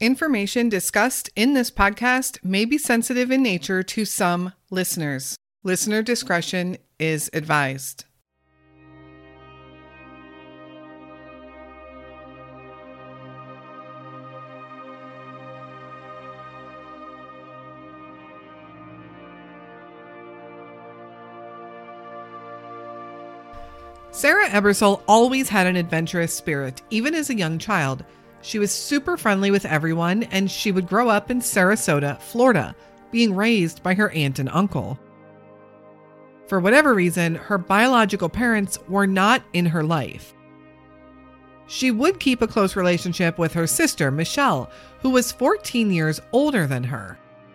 Information discussed in this podcast may be sensitive in nature to some listeners. Listener discretion is advised. Sarah Ebersole always had an adventurous spirit, even as a young child. She was super friendly with everyone, and she would grow up in Sarasota, Florida, being raised by her aunt and uncle. For whatever reason, her biological parents were not in her life. She would keep a close relationship with her sister, Michelle, who was 14 years older than her.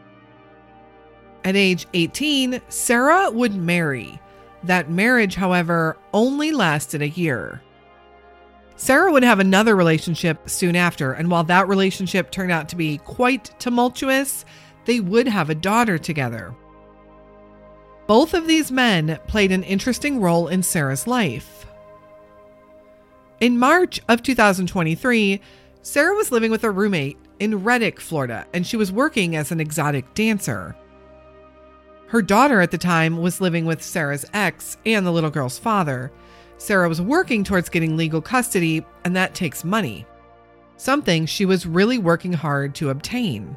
At age 18, Sarah would marry. That marriage, however, only lasted a year. Sarah would have another relationship soon after, and while that relationship turned out to be quite tumultuous, they would have a daughter together. Both of these men played an interesting role in Sarah's life. In March of 2023, Sarah was living with a roommate in Reddick, Florida, and she was working as an exotic dancer. Her daughter at the time was living with Sarah's ex and the little girl's father. Sarah was working towards getting legal custody, and that takes money, something she was really working hard to obtain.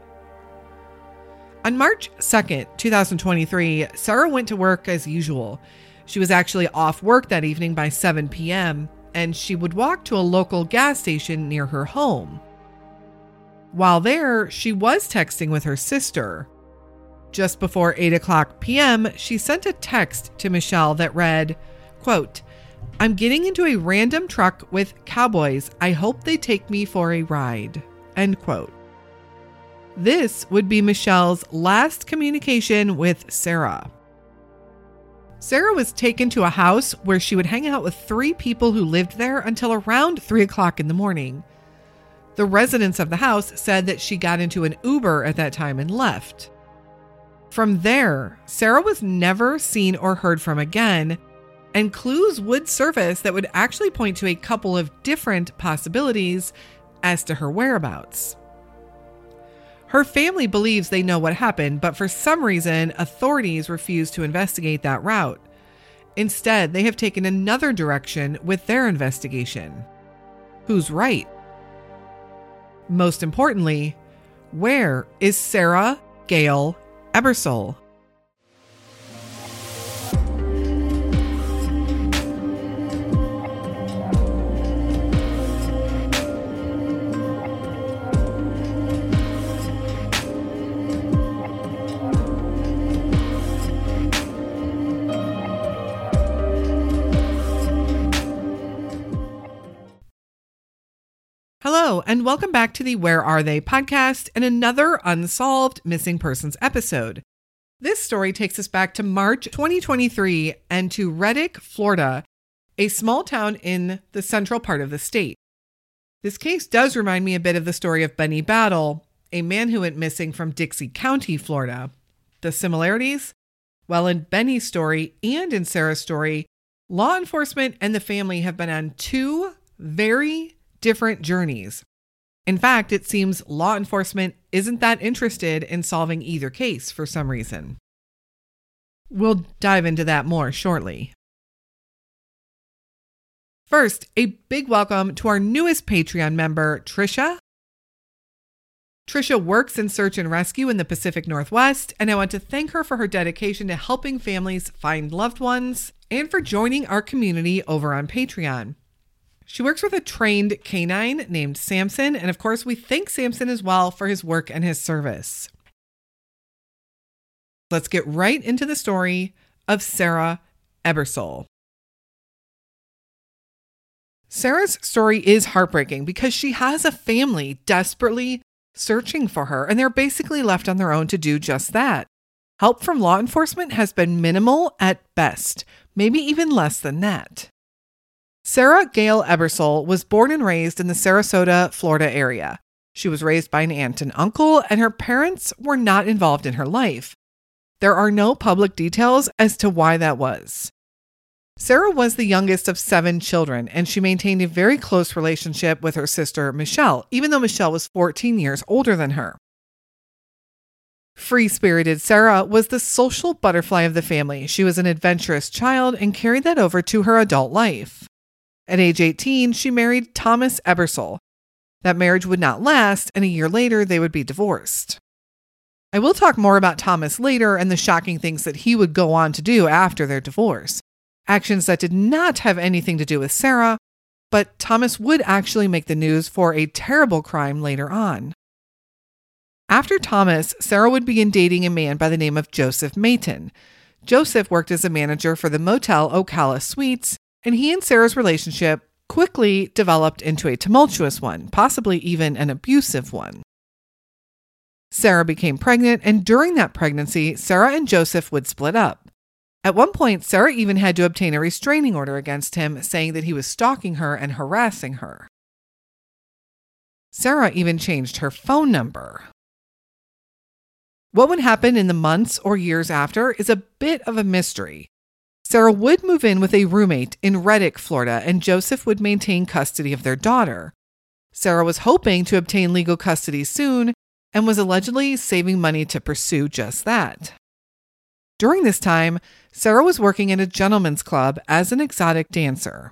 On March 2nd, 2023, Sarah went to work as usual. She was actually off work that evening by 7 p.m., and she would walk to a local gas station near her home. While there, she was texting with her sister. Just before 8 o'clock p.m., she sent a text to Michelle that read, quote, "I'm getting into a random truck with cowboys. I hope they take me for a ride." End quote. This would be Michelle's last communication with Sarah. Sarah was taken to a house where she would hang out with 3 people who lived there until around 3 o'clock in the morning. The residents of the house said that she got into an Uber at that time and left. From there, Sarah was never seen or heard from again, and clues would surface that would actually point to a couple of different possibilities as to her whereabouts. Her family believes they know what happened, but for some reason, authorities refuse to investigate that route. Instead, they have taken another direction with their investigation. Who's right? Most importantly, where is Sarah Gail Ebersole? Hello, and welcome back to the Where Are They podcast and another Unsolved Missing Persons episode. This story takes us back to March 2023 and to Reddick, Florida, a small town in the central part of the state. This case does remind me a bit of the story of Benny Battle, a man who went missing from Dixie County, Florida. The similarities? Well, in Benny's story and in Sarah's story, law enforcement and the family have been on 2 very different journeys. In fact, it seems law enforcement isn't that interested in solving either case for some reason. We'll dive into that more shortly. First, a big welcome to our newest Patreon member, Trisha. Trisha works in search and rescue in the Pacific Northwest, and I want to thank her for her dedication to helping families find loved ones and for joining our community over on Patreon. She works with a trained canine named Samson, and of course, we thank Samson as well for his work and his service. Let's get right into the story of Sarah Ebersole. Sarah's story is heartbreaking because she has a family desperately searching for her, and they're basically left on their own to do just that. Help from law enforcement has been minimal at best, maybe even less than that. Sarah Gail Ebersole was born and raised in the Sarasota, Florida area. She was raised by an aunt and uncle, and her parents were not involved in her life. There are no public details as to why that was. Sarah was the youngest of 7 children, and she maintained a very close relationship with her sister, Michelle, even though Michelle was 14 years older than her. Free-spirited Sarah was the social butterfly of the family. She was an adventurous child and carried that over to her adult life. At age 18, she married Thomas Ebersole. That marriage would not last, and a year later, they would be divorced. I will talk more about Thomas later and the shocking things that he would go on to do after their divorce. Actions that did not have anything to do with Sarah, but Thomas would actually make the news for a terrible crime later on. After Thomas, Sarah would begin dating a man by the name of Joseph Mayton. Joseph worked as a manager for the Motel Ocala Suites, and he and Sarah's relationship quickly developed into a tumultuous one, possibly even an abusive one. Sarah became pregnant, and during that pregnancy, Sarah and Joseph would split up. At one point, Sarah even had to obtain a restraining order against him, saying that he was stalking her and harassing her. Sarah even changed her phone number. What would happen in the months or years after is a bit of a mystery. Sarah would move in with a roommate in Reddick, Florida, and Joseph would maintain custody of their daughter. Sarah was hoping to obtain legal custody soon and was allegedly saving money to pursue just that. During this time, Sarah was working at a gentleman's club as an exotic dancer.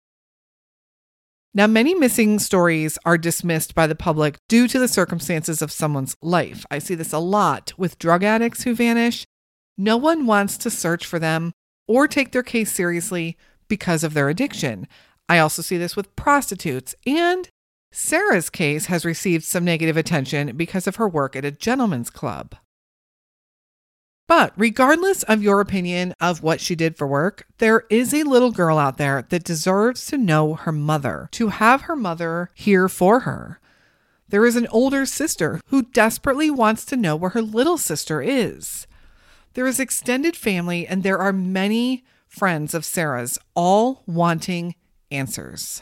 Now, many missing stories are dismissed by the public due to the circumstances of someone's life. I see this a lot with drug addicts who vanish. No one wants to search for them or take their case seriously because of their addiction. I also see this with prostitutes, and Sarah's case has received some negative attention because of her work at a gentleman's club. But regardless of your opinion of what she did for work, there is a little girl out there that deserves to know her mother, to have her mother here for her. There is an older sister who desperately wants to know where her little sister is. There is extended family, and there are many friends of Sarah's, all wanting answers.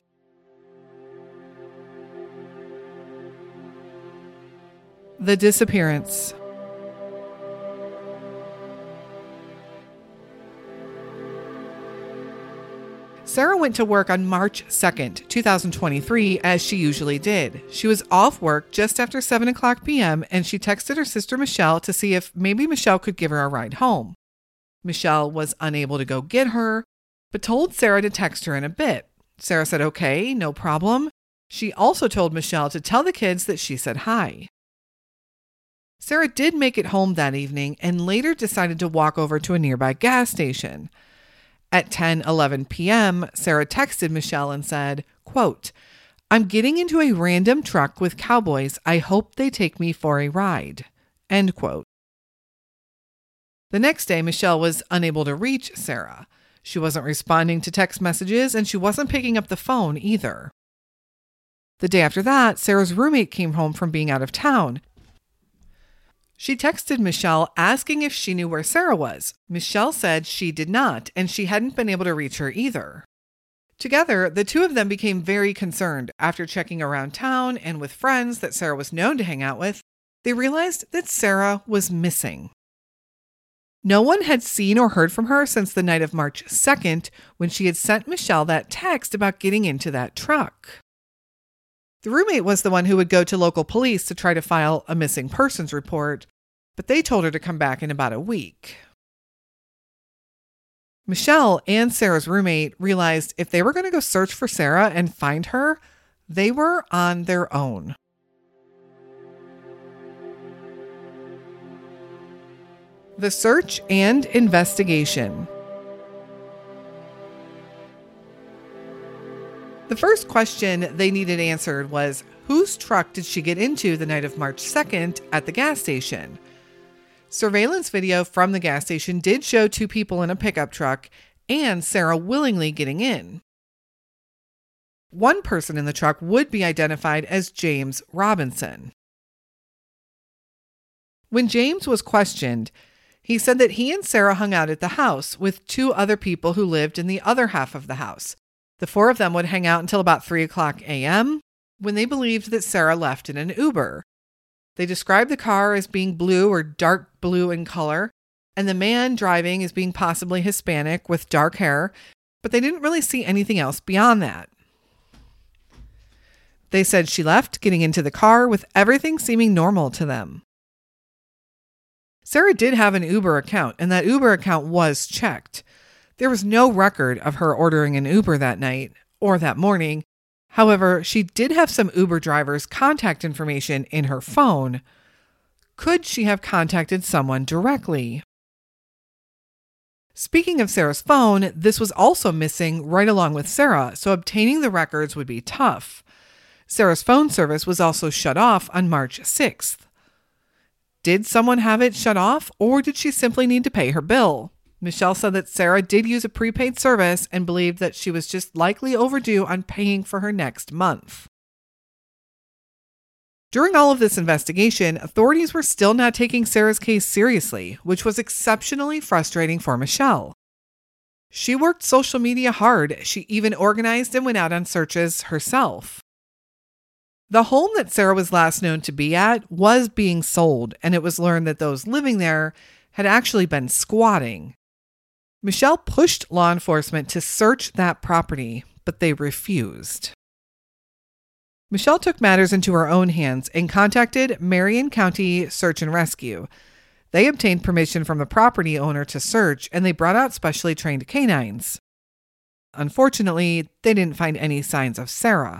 The disappearance. Sarah went to work on March 2nd, 2023, as she usually did. She was off work just after 7 o'clock p.m., and she texted her sister Michelle to see if maybe Michelle could give her a ride home. Michelle was unable to go get her, but told Sarah to text her in a bit. Sarah said, okay, no problem. She also told Michelle to tell the kids that she said hi. Sarah did make it home that evening and later decided to walk over to a nearby gas station. At 10:11 p.m., Sarah texted Michelle and said, quote, I'm getting into a random truck with cowboys. I hope they take me for a ride. End quote. The next day, Michelle was unable to reach Sarah. She wasn't responding to text messages, and she wasn't picking up the phone either. The day after that, Sarah's roommate came home from being out of town. She texted Michelle asking if she knew where Sarah was. Michelle said she did not, and she hadn't been able to reach her either. Together, the two of them became very concerned. After checking around town and with friends that Sarah was known to hang out with, they realized that Sarah was missing. No one had seen or heard from her since the night of March 2nd, when she had sent Michelle that text about getting into that truck. The roommate was the one who would go to local police to try to file a missing persons report, but they told her to come back in about a week. Michelle and Sarah's roommate realized if they were going to go search for Sarah and find her, they were on their own. The search and investigation. The first question they needed answered was, whose truck did she get into the night of March 2nd at the gas station? Surveillance video from the gas station did show two people in a pickup truck and Sarah willingly getting in. One person in the truck would be identified as James Robinson. When James was questioned, he said that he and Sarah hung out at the house with two other people who lived in the other half of the house. The four of them would hang out until about 3 o'clock a.m. when they believed that Sarah left in an Uber. They described the car as being blue or dark blue in color, and the man driving as being possibly Hispanic with dark hair, but they didn't really see anything else beyond that. They said she left, getting into the car with everything seeming normal to them. Sarah did have an Uber account, and that Uber account was checked. There was no record of her ordering an Uber that night or that morning. However, she did have some Uber drivers' contact information in her phone. Could she have contacted someone directly? Speaking of Sarah's phone, this was also missing right along with Sarah, so obtaining the records would be tough. Sarah's phone service was also shut off on March 6th. Did someone have it shut off, or did she simply need to pay her bill? Michelle said that Sarah did use a prepaid service and believed that she was just likely overdue on paying for her next month. During all of this investigation, authorities were still not taking Sarah's case seriously, which was exceptionally frustrating for Michelle. She worked social media hard. She even organized and went out on searches herself. The home that Sarah was last known to be at was being sold, and it was learned that those living there had actually been squatting. Michelle pushed law enforcement to search that property, but they refused. Michelle took matters into her own hands and contacted Marion County Search and Rescue. They obtained permission from the property owner to search, and they brought out specially trained canines. Unfortunately, they didn't find any signs of Sarah.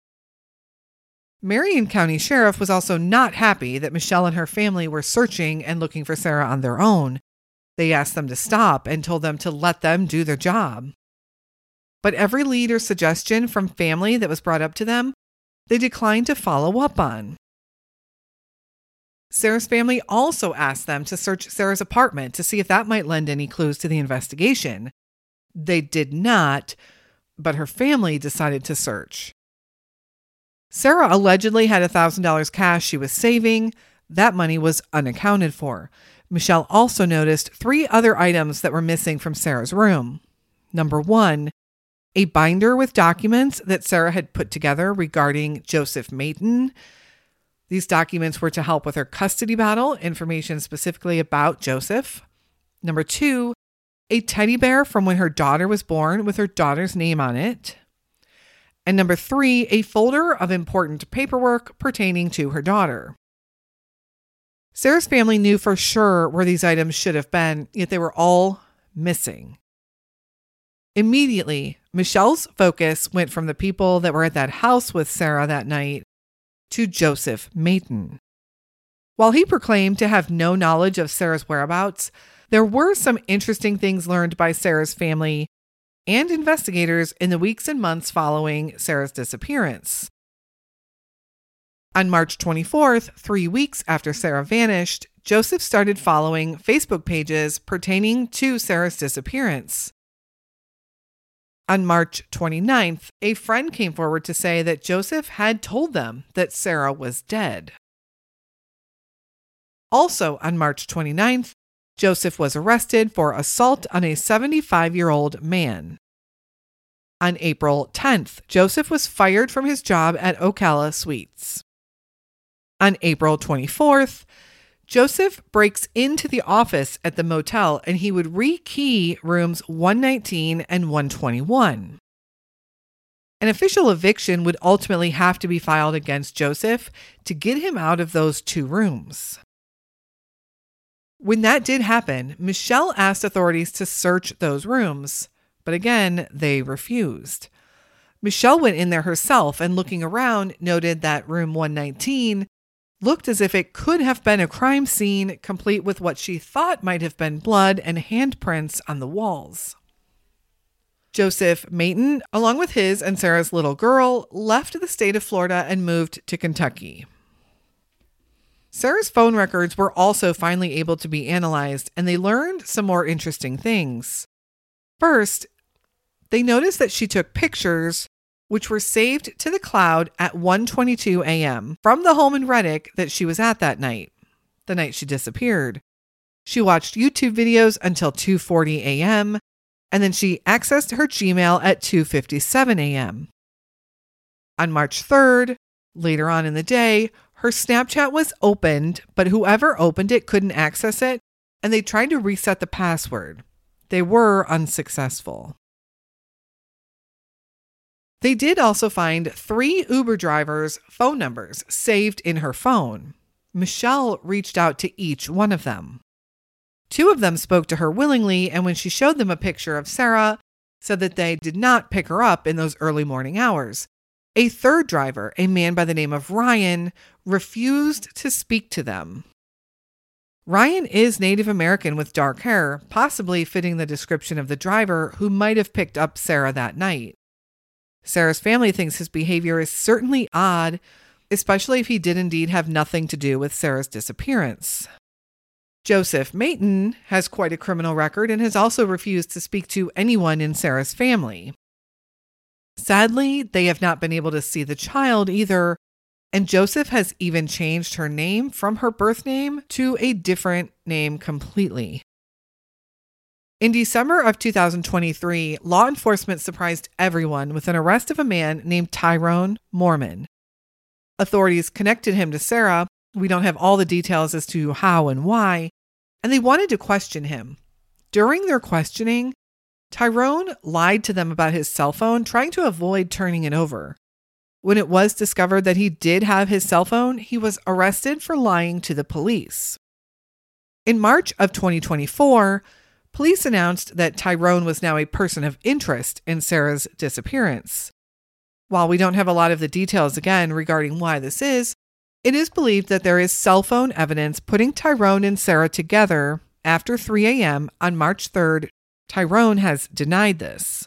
Marion County Sheriff was also not happy that Michelle and her family were searching and looking for Sarah on their own. They asked them to stop and told them to let them do their job. But every lead or suggestion from family that was brought up to them, they declined to follow up on. Sarah's family also asked them to search Sarah's apartment to see if that might lend any clues to the investigation. They did not, but her family decided to search. Sarah allegedly had $1,000 cash she was saving. That money was unaccounted for. Michelle also noticed 3 other items that were missing from Sarah's room. Number 1, a binder with documents that Sarah had put together regarding Joseph Maton. These documents were to help with her custody battle, information specifically about Joseph. Number 2, a teddy bear from when her daughter was born with her daughter's name on it. And number 3, a folder of important paperwork pertaining to her daughter. Sarah's family knew for sure where these items should have been, yet they were all missing. Immediately, Michelle's focus went from the people that were at that house with Sarah that night to Joseph Maton. While he proclaimed to have no knowledge of Sarah's whereabouts, there were some interesting things learned by Sarah's family and investigators in the weeks and months following Sarah's disappearance. On March 24th, 3 weeks after Sarah vanished, Joseph started following Facebook pages pertaining to Sarah's disappearance. On March 29th, a friend came forward to say that Joseph had told them that Sarah was dead. Also on March 29th, Joseph was arrested for assault on a 75-year-old man. On April 10th, Joseph was fired from his job at Ocala Suites. On April 24th, Joseph breaks into the office at the motel and he would rekey rooms 119 and 121. An official eviction would ultimately have to be filed against Joseph to get him out of those 2 rooms. When that did happen, Michelle asked authorities to search those rooms, but again, they refused. Michelle went in there herself and looking around noted that room 119 looked as if it could have been a crime scene, complete with what she thought might have been blood and handprints on the walls. Joseph Maton, along with his and Sarah's little girl, left the state of Florida and moved to Kentucky. Sarah's phone records were also finally able to be analyzed, and they learned some more interesting things. First, they noticed that she took pictures which were saved to the cloud at 1:22 a.m. from the home in Reddick that she was at that night, the night she disappeared. She watched YouTube videos until 2:40 a.m., and then she accessed her Gmail at 2:57 a.m. On March 3rd, later on in the day, her Snapchat was opened, but whoever opened it couldn't access it, and they tried to reset the password. They were unsuccessful. They did also find 3 Uber drivers' phone numbers saved in her phone. Michelle reached out to each one of them. 2 of them spoke to her willingly, and when she showed them a picture of Sarah, said that they did not pick her up in those early morning hours. A 3rd driver, a man by the name of Ryan, refused to speak to them. Ryan is Native American with dark hair, possibly fitting the description of the driver who might have picked up Sarah that night. Sarah's family thinks his behavior is certainly odd, especially if he did indeed have nothing to do with Sarah's disappearance. Joseph Mayton has quite a criminal record and has also refused to speak to anyone in Sarah's family. Sadly, they have not been able to see the child either, and Joseph has even changed her name from her birth name to a different name completely. In December of 2023, law enforcement surprised everyone with an arrest of a man named Tyrone Mormon. Authorities connected him to Sarah. We don't have all the details as to how and why, and they wanted to question him. During their questioning, Tyrone lied to them about his cell phone, trying to avoid turning it over. When it was discovered that he did have his cell phone, he was arrested for lying to the police. In March of 2024, police announced that Tyrone was now a person of interest in Sarah's disappearance. While we don't have a lot of the details again regarding why this is, it is believed that there is cell phone evidence putting Tyrone and Sarah together after 3 a.m. on March 3rd. Tyrone has denied this.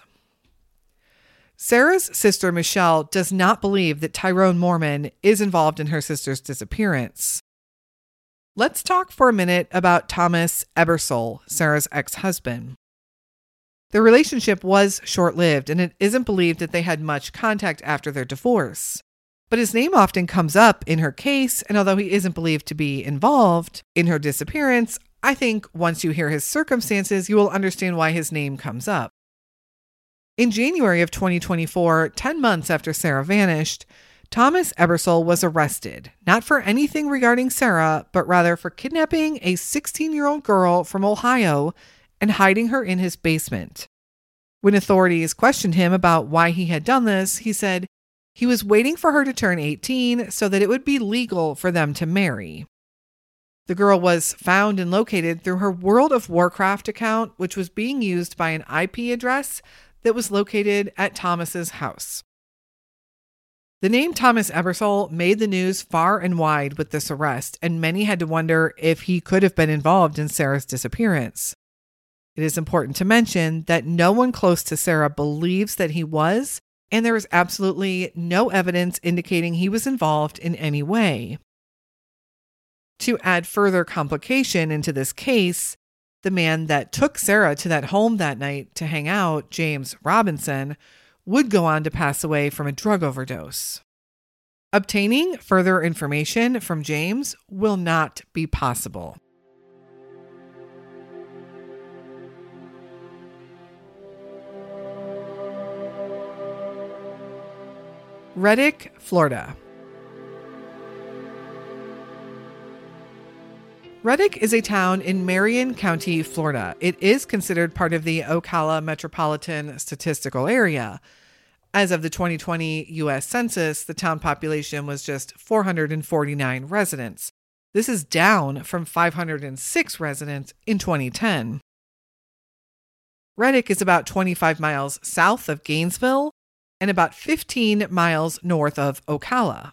Sarah's sister Michelle does not believe that Tyrone Mormon is involved in her sister's disappearance. Let's talk for a minute about Thomas Ebersole, Sarah's ex-husband. Their relationship was short-lived, and it isn't believed that they had much contact after their divorce. But his name often comes up in her case, and although he isn't believed to be involved in her disappearance, I think once you hear his circumstances, you will understand why his name comes up. In January of 2024, 10 months after Sarah vanished, Thomas Ebersole was arrested, not for anything regarding Sarah, but rather for kidnapping a 16-year-old girl from Ohio and hiding her in his basement. When authorities questioned him about why he had done this, he said he was waiting for her to turn 18 so that it would be legal for them to marry. The girl was found and located through her World of Warcraft account, which was being used by an IP address that was located at Thomas's house. The name Thomas Ebersole made the news far and wide with this arrest, and many had to wonder if he could have been involved in Sarah's disappearance. It is important to mention that no one close to Sarah believes that he was, and there is absolutely no evidence indicating he was involved in any way. To add further complication into this case, the man that took Sarah to that home that night to hang out, James Robinson, would go on to pass away from a drug overdose. Obtaining further information from James will not be possible. Reddick, Florida. Reddick is a town in Marion County, Florida. It is considered part of the Ocala Metropolitan Statistical Area. As of the 2020 U.S. Census, the town population was just 449 residents. This is down from 506 residents in 2010. Reddick is about 25 miles south of Gainesville and about 15 miles north of Ocala.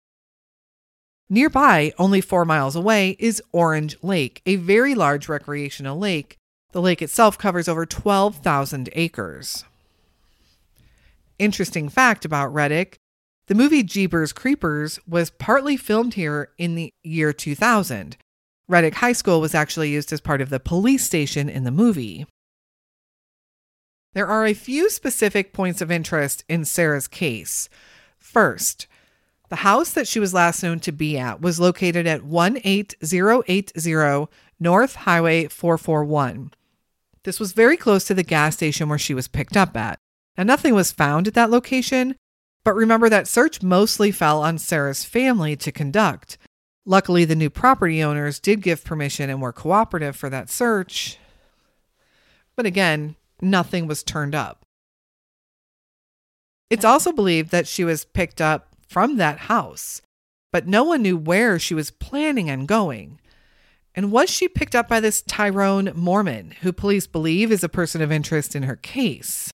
Nearby, only 4 miles away, is Orange Lake, a very large recreational lake. The lake itself covers over 12,000 acres. Interesting fact about Reddick, the movie Jeepers Creepers was partly filmed here in the year 2000. Reddick High School was actually used as part of the police station in the movie. There are a few specific points of interest in Sarah's case. First, the house that she was last known to be at was located at 18080 North Highway 441. This was very close to the gas station where she was picked up at. Now, nothing was found at that location, but remember that search mostly fell on Sarah's family to conduct. Luckily, the new property owners did give permission and were cooperative for that search. But again, nothing was turned up. It's also believed that she was picked up from that house, but no one knew where she was planning on going. And was she picked up by this Tyrone Mormon, who police believe is a person of interest in her case?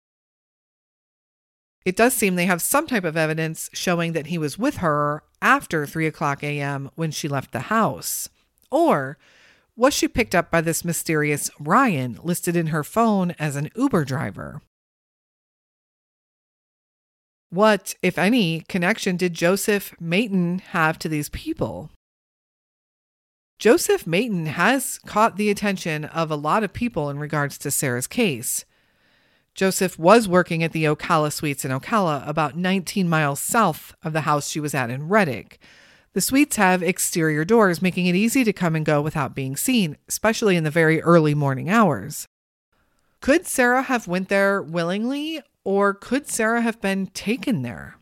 It does seem they have some type of evidence showing that he was with her after 3 o'clock a.m. when she left the house. Or was she picked up by this mysterious Ryan listed in her phone as an Uber driver? What, if any, connection did Joseph Maton have to these people? Joseph Maton has caught the attention of a lot of people in regards to Sarah's case. Joseph was working at the Ocala Suites in Ocala, about 19 miles south of the house she was at in Reddick. The suites have exterior doors, making it easy to come and go without being seen, especially in the very early morning hours. Could Sarah have went there willingly, or could Sarah have been taken there?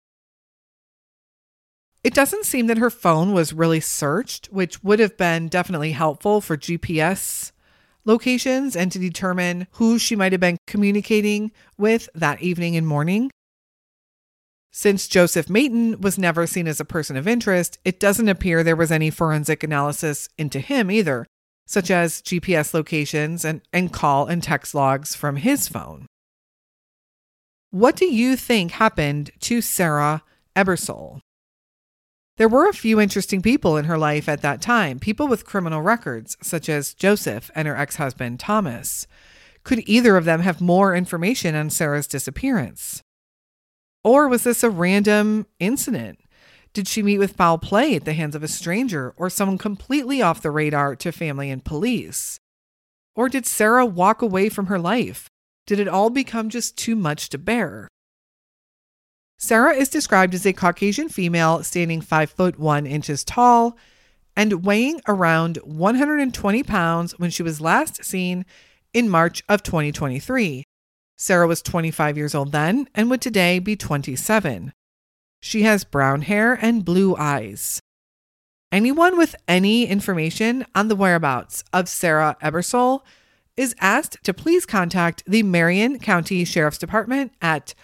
It doesn't seem that her phone was really searched, which would have been definitely helpful for GPS locations and to determine who she might have been communicating with that evening and morning. Since Joseph Maton was never seen as a person of interest, it doesn't appear there was any forensic analysis into him either, such as GPS locations and call and text logs from his phone. What do you think happened to Sarah Ebersole? There were a few interesting people in her life at that time, people with criminal records, such as Joseph and her ex-husband, Thomas. Could either of them have more information on Sarah's disappearance? Or was this a random incident? Did she meet with foul play at the hands of a stranger or someone completely off the radar to family and police? Or did Sarah walk away from her life? Did it all become just too much to bear? Sarah is described as a Caucasian female standing 5'1" tall and weighing around 120 pounds when she was last seen in March of 2023. Sarah was 25 years old then and would today be 27. She has brown hair and blue eyes. Anyone with any information on the whereabouts of Sarah Ebersole is asked to please contact the Marion County Sheriff's Department at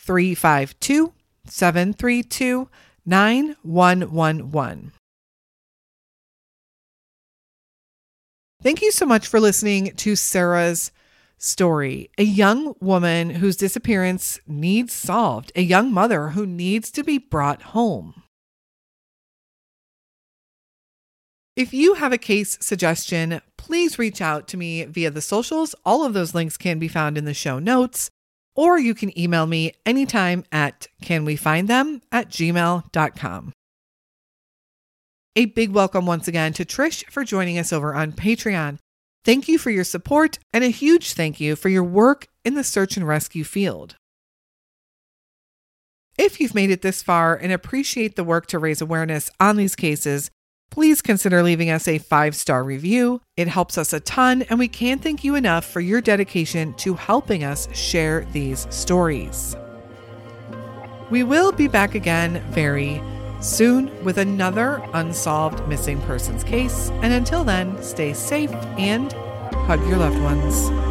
352-732-9111. Thank you so much for listening to Sarah's story. A young woman whose disappearance needs solved. A young mother who needs to be brought home. If you have a case suggestion, please reach out to me via the socials. All of those links can be found in the show notes, or you can email me anytime at canwefindthem@gmail.com. A big welcome once again to Trish for joining us over on Patreon. Thank you for your support and a huge thank you for your work in the search and rescue field. If you've made it this far and appreciate the work to raise awareness on these cases, please consider leaving us a 5-star review. It helps us a ton, and we can't thank you enough for your dedication to helping us share these stories. We will be back again very soon with another unsolved missing persons case, and until then, stay safe and hug your loved ones.